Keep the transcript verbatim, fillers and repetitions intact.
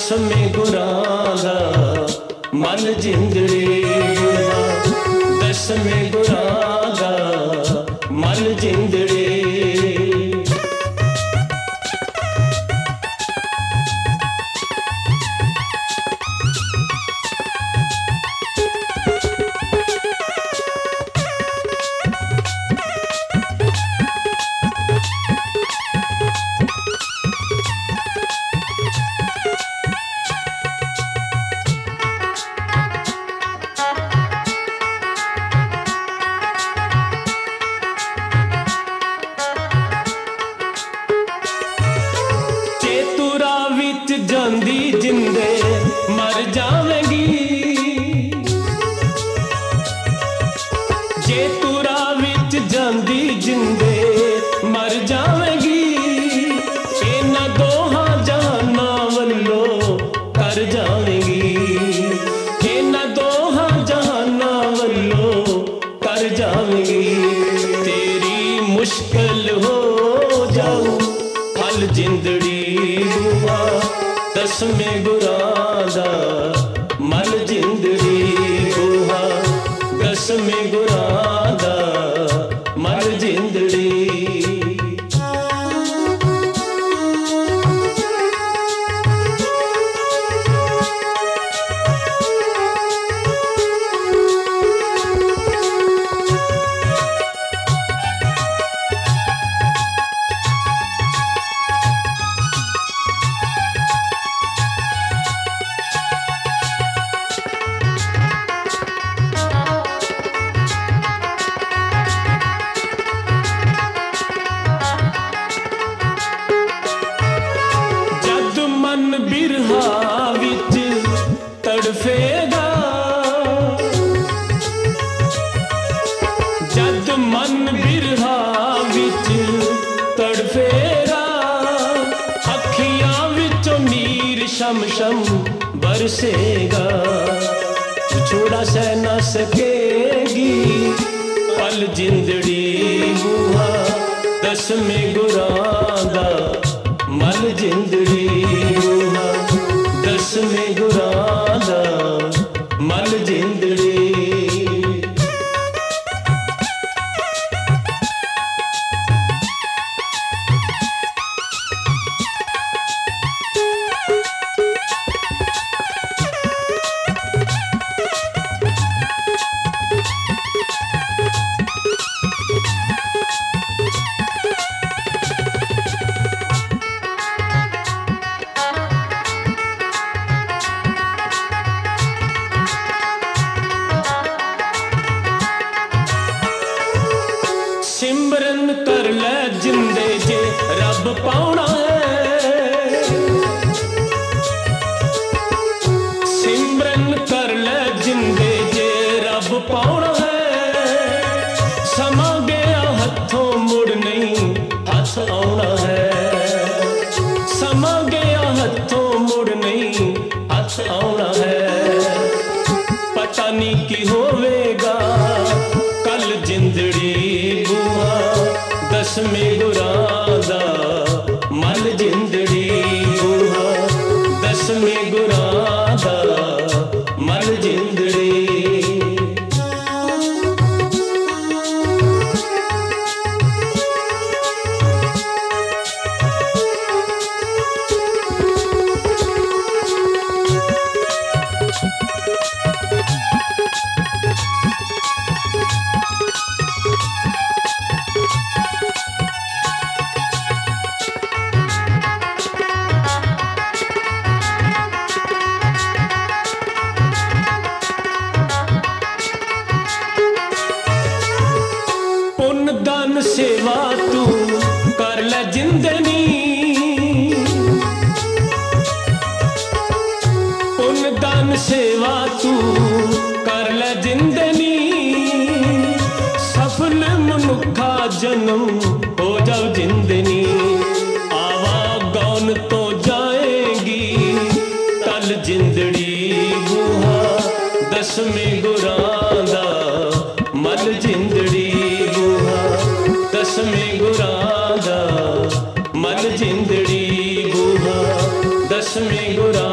दसवें गुरां दा मन जिंदड़ी बुआ, दसवें गुरां दा मन जिंदड़ी। जांदी जिंदे मर जावेंगी, जे तू राह विच जांदी जिंदे मर जावेंगी। इन्हां दोहां जहानां वल्लों कर जावेंगी, इन्हां दोहां जहानां वल्लों कर जावेंगी। तेरी मुश्किल हो जाऊ हल जिंदड़ी बुआ, दसवें गुरां दा मन जिंदड़ी बुआ, दसवें गुरां दा मन जिंदड़ी। बिरहा विच तड़फेगा, जद मन बिरहा विच तड़फेगा। अखियां विचों नीर शम शम बरसेगा, छोड़ा सह ना सकेगी पल जिंदड़ी बुआ, दसवें गुरां दा मन जिंदड़ी बुआ, दसवें गुरां दा मन जिंदड़ी। सिमरन कर ले जिंदे जे रब पाउना है, सिमरन कर ले जिंदे जे रब पाउना है। समा गया हथों मुड़ नहीं हथ आउना है, समा गया हथों मुड़ नहीं हथ आउना है। पता नहीं की होवेगा कल जिंदड़ी बुआ, दसवें गुरां दा मन जिंदड़ी बुआ, दसवें गुरां दा मन जिंदड़ी। दान सेवा तू कर ले जिंदनी, पुन दान सेवा तू कर ले जिंदनी। सफल मनुखा जन्म हो जाओ जिंदनी, आवा गौन तो जाएगी तल जिंदड़ी बुआ, दसवें गुरां दा मन जिंदड़ी बुआ, दसवें गुरां दा मन जिंदड़ी बुआ, दसवें गुरां